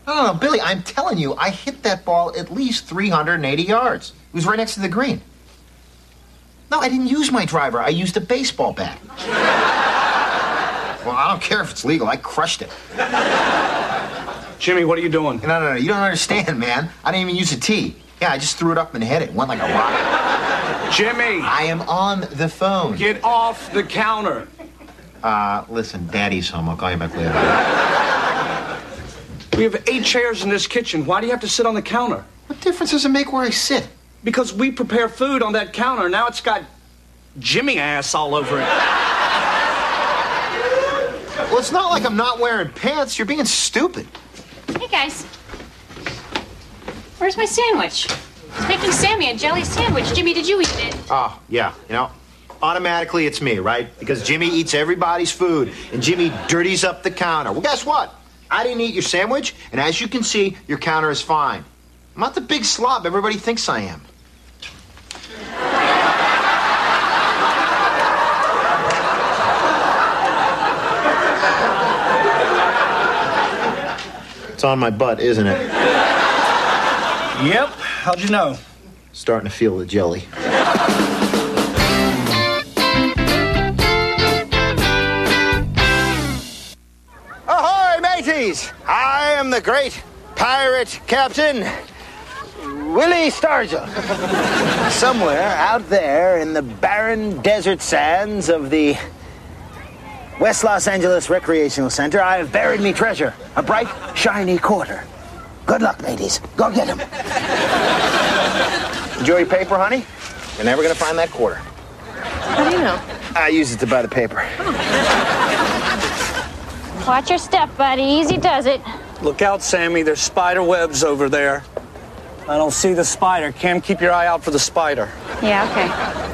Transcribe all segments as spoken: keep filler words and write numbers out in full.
No, no, no, Billy, I'm telling you, I hit that ball at least three hundred eighty yards. It was right next to the green. No, I didn't use my driver. I used a baseball bat. Well, I don't care if it's legal. I crushed it. Jimmy, what are you doing? No, no, no. You don't understand, man. I didn't even use a tee. Yeah, I just threw it up and hit it. It went like a rocket. Jimmy! I am on the phone. Get off the counter. Uh, listen, Daddy's home. I'll call you back later. We have eight chairs in this kitchen. Why do you have to sit on the counter? What difference does it make where I sit? Because we prepare food on that counter. Now it's got Jimmy ass all over it. Well, it's not like I'm not wearing pants. You're being stupid. Hey, guys. Where's my sandwich? I was making Sammy a jelly sandwich. Jimmy, did you eat it? Oh, yeah. You know, automatically it's me, right? Because Jimmy eats everybody's food, and Jimmy dirties up the counter. Well, guess what? I didn't eat your sandwich, and as you can see, your counter is fine. I'm not the big slob everybody thinks I am. It's on my butt, isn't it? Yep. How'd you know? Starting to feel the jelly. Ahoy, mateys! I am the great pirate captain, Willie Stargell. Somewhere out there in the barren desert sands of the West Los Angeles Recreational Center, I have buried me treasure, a bright, shiny quarter. Good luck, mateys. Go get him. Enjoy your paper, honey. You're never going to find that quarter. How do you know? I use it to buy the paper. Watch your step, buddy. Easy does it. Look out, Sammy. There's spider webs over there. I don't see the spider. Cam, keep your eye out for the spider. Yeah, okay.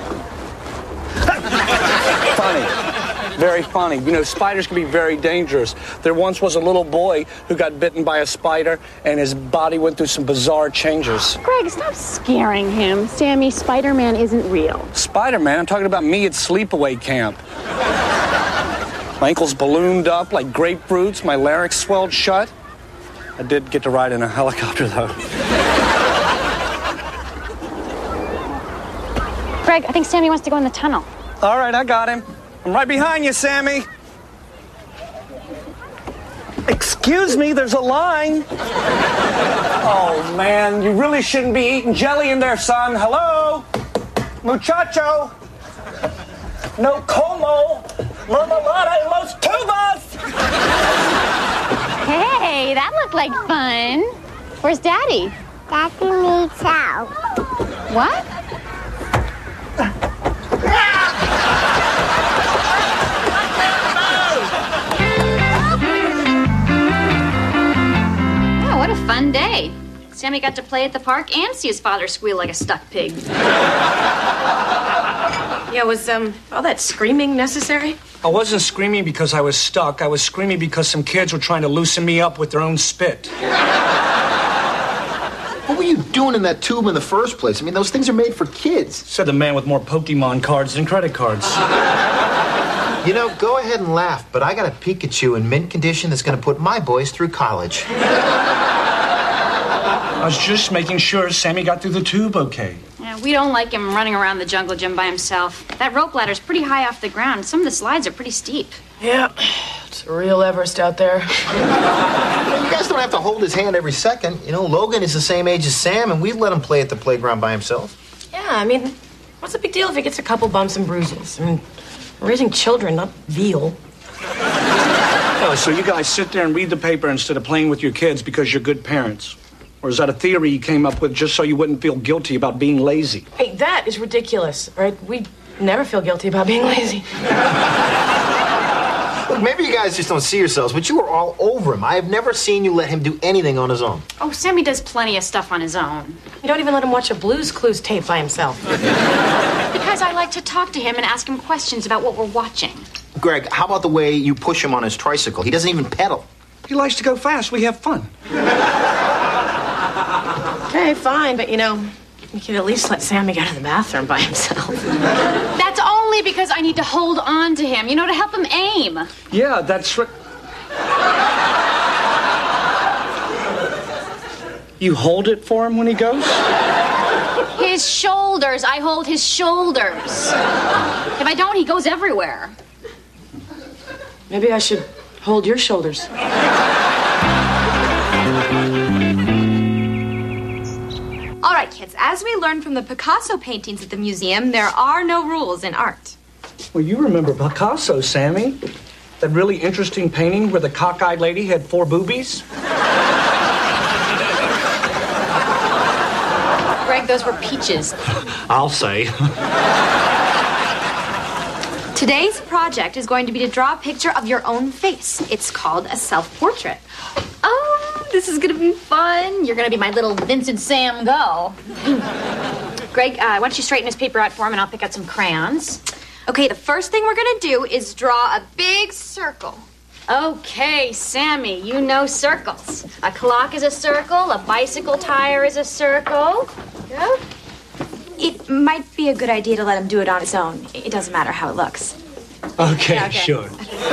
Funny. Very funny. You know, spiders can be very dangerous. There once was a little boy who got bitten by a spider, and his body went through some bizarre changes. Greg, stop scaring him. Sammy, Spider-Man isn't real. Spider-Man? I'm talking about me at sleepaway camp. My ankles ballooned up like grapefruits. My larynx swelled shut. I did get to ride in a helicopter, though. Greg, I think Sammy wants to go in the tunnel. All right, I got him. I'm right behind you, Sammy. Excuse me, there's a line. Oh, man, you really shouldn't be eating jelly in there, son. Hello? Muchacho? No como. Mermelada en los tubas. Hey, that looked like fun. Where's Daddy? Daddy needs out. What? Yeah, what a fun day. Sammy got to play at the park and see his father squeal like a stuck pig. Yeah, was um all that screaming necessary? I wasn't screaming because I was stuck. I was screaming because some kids were trying to loosen me up with their own spit. What were you doing in that tube in the first place? I mean, those things are made for kids. Said the man with more Pokemon cards than credit cards. You know, go ahead and laugh, but I got a Pikachu in mint condition that's going to put my boys through college. I was just making sure Sammy got through the tube okay. Yeah, we don't like him running around the jungle gym by himself. That rope ladder's pretty high off the ground. Some of the slides are pretty steep. Yeah, it's a real Everest out there. You guys don't have to hold his hand every second. You know, Logan is the same age as Sam, and we'd let him play at the playground by himself. Yeah, I mean, what's the big deal if he gets a couple bumps and bruises? I mean, we're raising children, not veal. Oh, so you guys sit there and read the paper instead of playing with your kids because you're good parents? Or is that a theory you came up with just so you wouldn't feel guilty about being lazy? Hey, that is ridiculous, right? We never feel guilty about being lazy. Look, maybe you guys just don't see yourselves, but you were all over him. I have never seen you let him do anything on his own. Oh, Sammy does plenty of stuff on his own. You don't even let him watch a Blue's Clues tape by himself. Because I like to talk to him and ask him questions about what we're watching. Greg, how about the way you push him on his tricycle? He doesn't even pedal. He likes to go fast. We have fun. Okay, fine, but you know, you could at least let Sammy go to the bathroom by himself. That's only because I need to hold on to him, you know, to help him aim. Yeah, that's right. You hold it for him when he goes? His shoulders. I hold his shoulders. If I don't, he goes everywhere. Maybe I should hold your shoulders. All right, kids, as we learned from the Picasso paintings at the museum, there are no rules in art. Well, you remember Picasso, Sammy. That really interesting painting where the cockeyed lady had four boobies? Greg, those were peaches. I'll say. Today's project is going to be to draw a picture of your own face. It's called a self-portrait. Oh, this is gonna be fun. You're gonna be my little Vincent Sam Go. Greg, uh, why don't you straighten this paper out for him and I'll pick out some crayons. Okay, the first thing we're going to do is draw a big circle. Okay, Sammy, you know circles. A clock is a circle, a bicycle tire is a circle. Yeah? It might be a good idea to let him do it on his own. It doesn't matter how it looks. Okay, Yeah, okay. sure.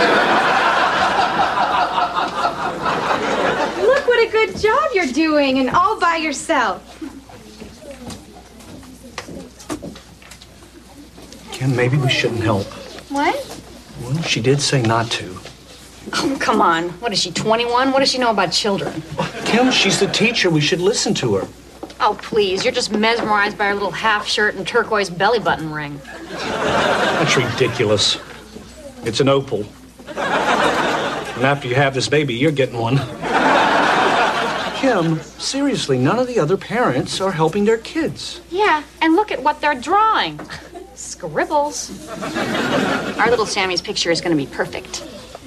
Look what a good job you're doing, and all by yourself. Kim, maybe we shouldn't help. What? Well, she did say not to. Oh, come on. What is she, twenty-one? What does she know about children? Kim, she's the teacher. We should listen to her. Oh, please. You're just mesmerized by her little half shirt and turquoise belly button ring. That's ridiculous. It's an opal. And after you have this baby, you're getting one. Kim, seriously, none of the other parents are helping their kids. Yeah, and look at what they're drawing. Scribbles. Our little Sammy's picture is going to be perfect.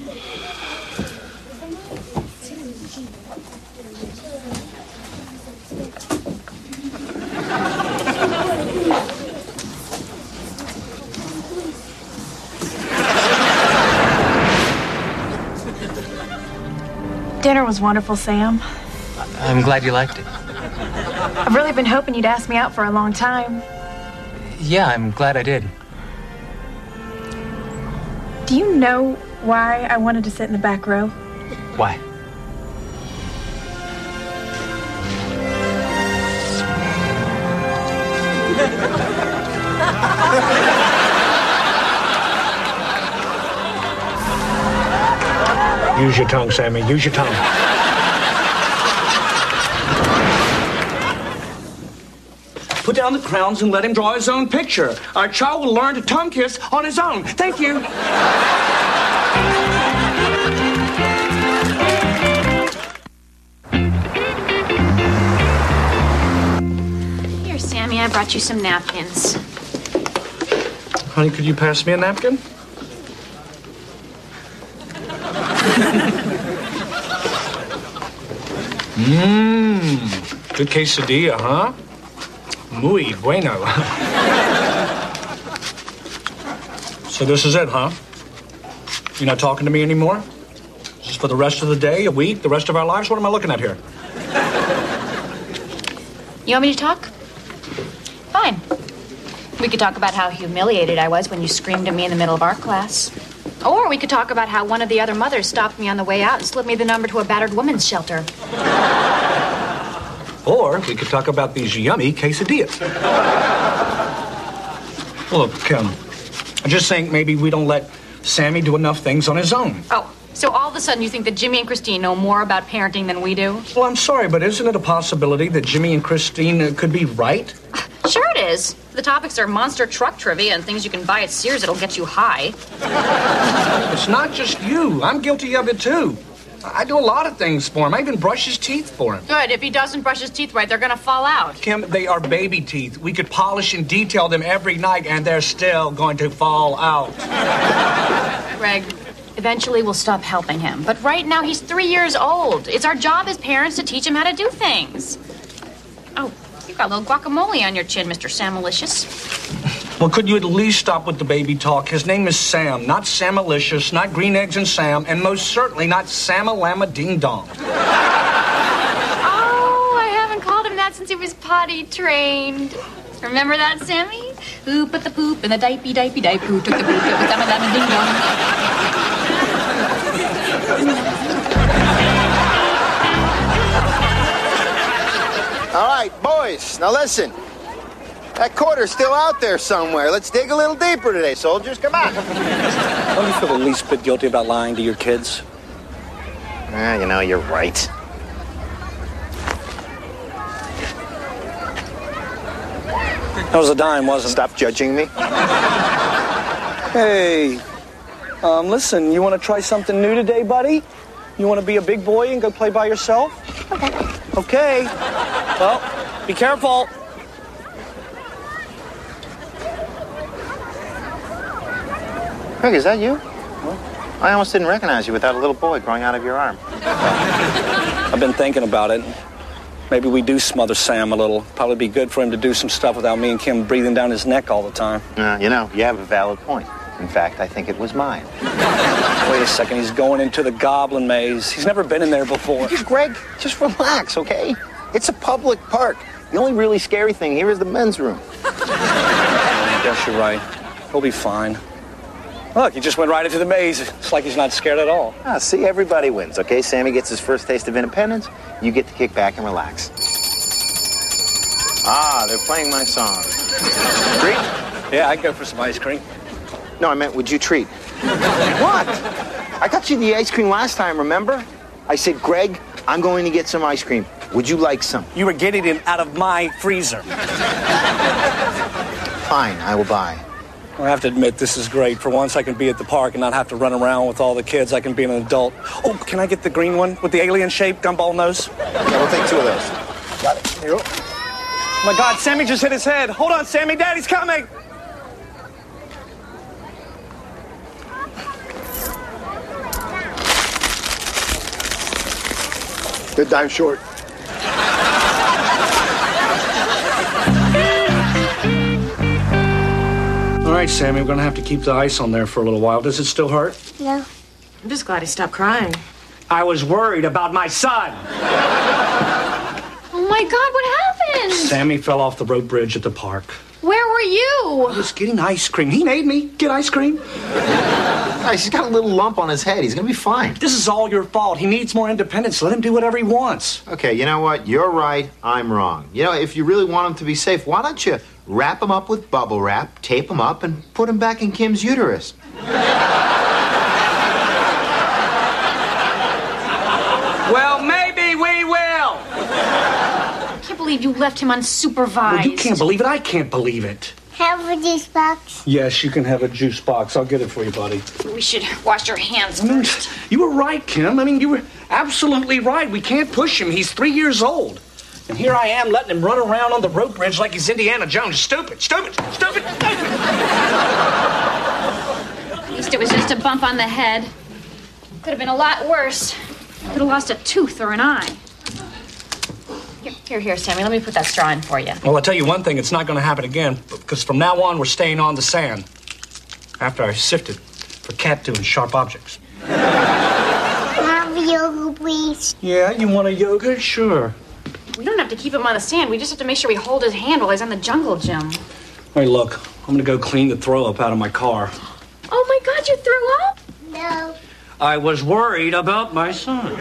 Dinner was wonderful, Sam. I'm glad you liked it. I've really been hoping you'd ask me out for a long time. Yeah, I'm glad I did. Do you know why I wanted to sit in the back row? Why? Use your tongue, Sammy. Use your tongue. Put down the crowns and let him draw his own picture. Our child will learn to tongue kiss on his own. Thank you. Here, Sammy, I brought you some napkins. Honey, could you pass me a napkin? Mmm, good quesadilla, huh? Muy bueno. So this is it, huh? You're not talking to me anymore? Just for the rest of the day, a week, the rest of our lives? What am I looking at here? You want me to talk? Fine. We could talk about how humiliated I was when you screamed at me in the middle of art class. Or we could talk about how one of the other mothers stopped me on the way out and slipped me the number to a battered women's shelter. Or we could talk about these yummy quesadillas. Look, Kim, I just think maybe we don't let Sammy do enough things on his own. Oh, so all of a sudden you think that Jimmy and Christine know more about parenting than we do? Well, I'm sorry, but isn't it a possibility that Jimmy and Christine uh, could be right? Sure it is. The topics are monster truck trivia and things you can buy at Sears that'll get you high. It's not just you. I'm guilty of it, too. I do a lot of things for him. I even brush his teeth for him. Good. If he doesn't brush his teeth right, they're gonna fall out. Kim, they are baby teeth. We could polish and detail them every night, and they're still going to fall out. Greg, eventually we'll stop helping him. But right now he's three years old. It's our job as parents to teach him how to do things. Oh, you've got a little guacamole on your chin, Mister Samalicious. Well, could you at least stop with the baby talk? His name is Sam, not Samalicious, not Green Eggs and Sam, and most certainly not Sam-a-lama ding-dong. Oh, I haven't called him that since he was potty trained. Remember that, Sammy? Who put the poop in the diaper, diaper, diaper? Who took the poop? It was Sam-a-lama ding-dong. right, boys, now listen. That quarter's still out there somewhere. Let's dig a little deeper today, soldiers. Come on. Don't you feel the least bit guilty about lying to your kids? Ah, you know, you're right. That was a dime, wasn't it? Stop judging me. Hey, um, listen, you want to try something new today, buddy? You want to be a big boy and go play by yourself? Okay. Okay. Well, be careful. Craig, is that you? I almost didn't recognize you without a little boy growing out of your arm. I've been thinking about it. Maybe we do smother Sam a little. Probably be good for him to do some stuff without me and Kim breathing down his neck all the time. Uh, you know, you have a valid point. In fact, I think it was mine. Wait a second, he's going into the Goblin Maze. He's never been in there before. Greg, just relax, okay? It's a public park. The only really scary thing here is the men's room. I guess you're right. He'll be fine. Look, he just went right into the maze. It's like he's not scared at all. Ah, see, everybody wins, okay? Sammy gets his first taste of independence. You get to kick back and relax. Ah, they're playing my song. Treat? Yeah, I'd go for some ice cream. No, I meant, would you treat? What? I got you the ice cream last time, remember? I said, Greg, I'm going to get some ice cream. Would you like some? You were getting it out of my freezer. Fine, I will buy. I have to admit, this is great. For once, I can be at the park and not have to run around with all the kids. I can be an adult. Oh, can I get the green one with the alien shape, gumball nose? Yeah, we'll take two of those. Got it. Here you go. Oh, my God, Sammy just hit his head. Hold on, Sammy. Daddy's coming. Good dime short. All right, Sammy, we're going to have to keep the ice on there for a little while. Does it still hurt? No. I'm just glad he stopped crying. I was worried about my son. Oh, my God, what happened? Sammy fell off the rope bridge at the park. Where were you? I was getting ice cream. He made me get ice cream. Nice, he's got a little lump on his head. He's going to be fine. This is all your fault. He needs more independence. Let him do whatever he wants. Okay, you know what? You're right. I'm wrong. You know, if you really want him to be safe, why don't you wrap him up with bubble wrap, tape him up, and put him back in Kim's uterus? Well, maybe we will. I can't believe you left him unsupervised. Well, you can't believe it. I can't believe it. Have a juice box. Yes, you can have a juice box. I'll get it for you, buddy. We should wash our hands I mean, first. you were right, Kim. I mean, you were absolutely right. We can't push him. He's three years old. And here I am letting him run around on the rope bridge like he's Indiana Jones. Stupid, stupid, stupid, stupid. At least it was just a bump on the head. Could have been a lot worse. Could have lost a tooth or an eye. Here, here, here, Sammy. Let me put that straw in for you. Well, I'll tell you one thing. It's not going to happen again, because from now on, we're staying on the sand. After I sifted for cat and sharp objects. Have yoga, please. Yeah, you want a yoga? Sure. We don't have to keep him on the sand. We just have to make sure we hold his hand while he's on the jungle gym. Hey, look. I'm going to go clean the throw up out of my car. Oh, my God, you threw up? No. I was worried about my son.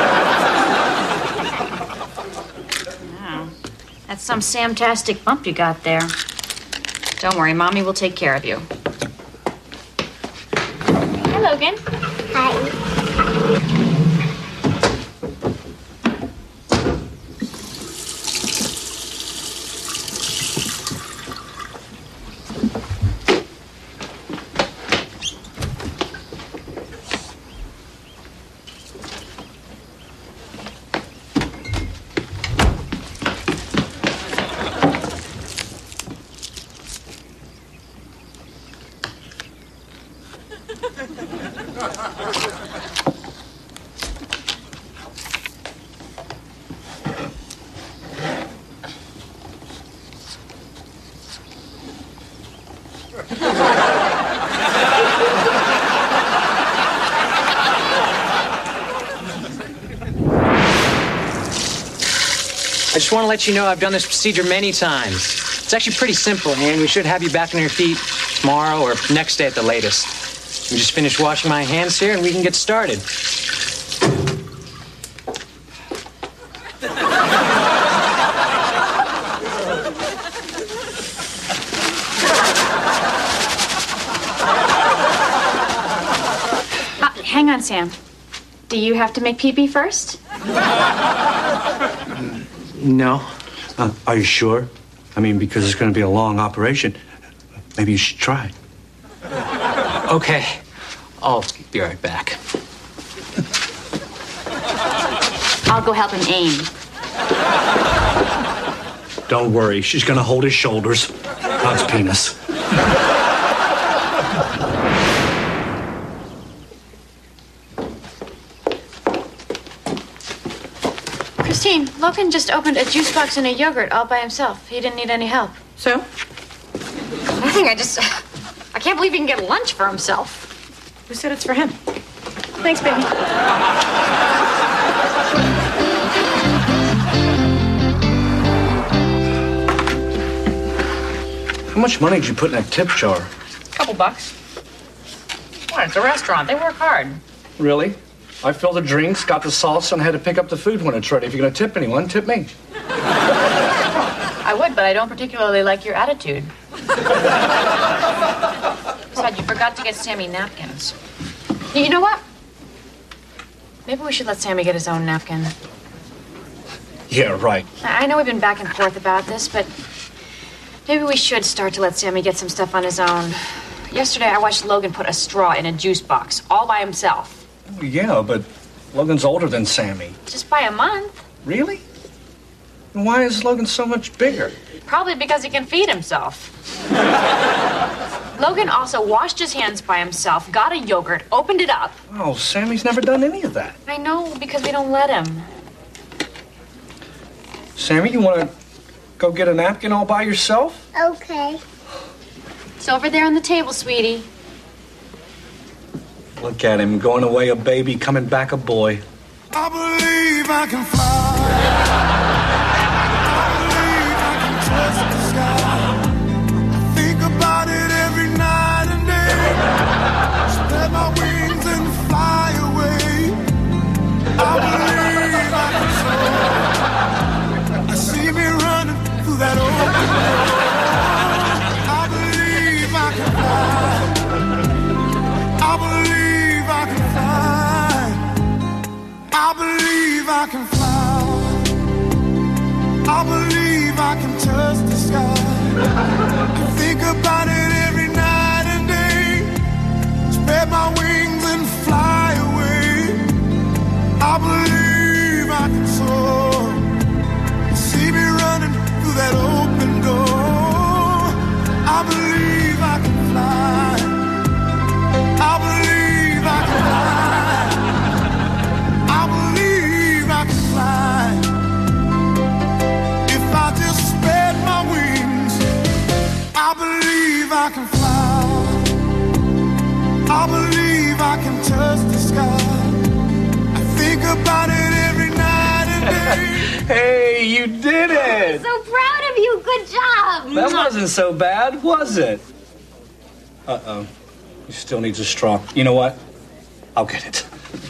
Oh, that's some Sam-tastic bump you got there. Don't worry, Mommy will take care of you. Hi, Logan. Hi. I just want to let you know I've done this procedure many times. It's actually pretty simple, and we should have you back on your feet tomorrow or next day at the latest. We just finished washing my hands here, and we can get started. on, Sam. Do you have to make pee-pee first? No. Uh, are you sure? I mean, because it's going to be a long operation. Maybe you should try. Okay. I'll be right back. I'll go help him aim. Don't worry. She's going to hold his shoulders. God's penis. Christine, Logan just opened a juice box and a yogurt all by himself. He didn't need any help. So? Nothing. I just... I can't believe he can get lunch for himself. Who said it's for him? Thanks, baby. How much money did you put in that tip jar? A couple bucks. What? It's a restaurant. They work hard. Really? I filled the drinks, got the salsa, and had to pick up the food when it's ready. If you're going to tip anyone, tip me. I would, but I don't particularly like your attitude. Besides, you forgot to get Sammy napkins. You know what? Maybe we should let Sammy get his own napkin. Yeah, right. I know we've been back and forth about this, but maybe we should start to let Sammy get some stuff on his own. Yesterday, I watched Logan put a straw in a juice box, all by himself. Yeah, but Logan's older than Sammy. Just by a month. Really? And why is Logan so much bigger? Probably because he can feed himself. Logan also washed his hands by himself, got a yogurt, opened it up. Oh, Sammy's never done any of that. I know, because we don't let him. Sammy, you want to go get a napkin all by yourself? Okay. It's over there on the table, sweetie. Look at him, going away a baby, coming back a boy. I believe I can fly. I believe I can touch the sky. I think about it every night and day. Spread my wings and fly away. I believe I can soar. I see me running through that open door. I believe I can fly. I believe I can fly. I believe I can fly. I believe I can touch the sky. I think about it every night and day. Spread my wings and fly away. I believe I can soar. See me running through that open door. I believe I can fly. I believe I can fly. I believe I can fly. If I just spread my wings, I believe I can fly. I believe I can touch the sky. I think about it every night and day. Hey, you did it! So proud of you. Good job. That wasn't so bad, was it? Uh-oh. He still needs a straw. You know what? I'll get it.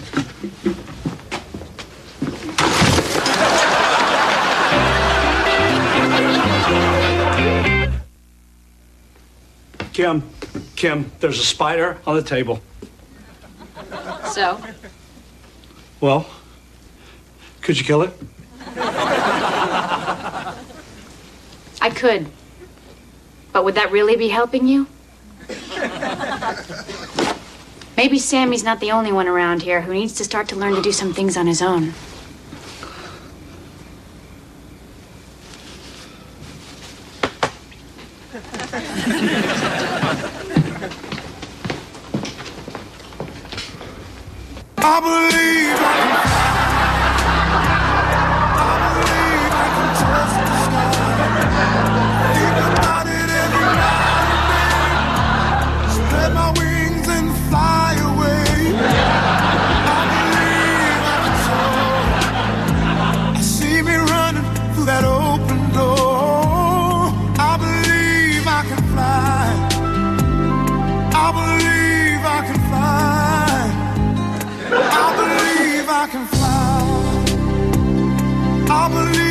Kim, Kim, there's a spider on the table. So? Well, could you kill it? I could. But would that really be helping you? Maybe Sammy's not the only one around here who needs to start to learn to do some things on his own. I believe I can fly. I believe I can touch the sky. Think about it every night and day. Spread my wings and fly away. I believe I can soar. I see me running through that open door. I believe I can fly. I believe I can fly. I believe I can fly. I believe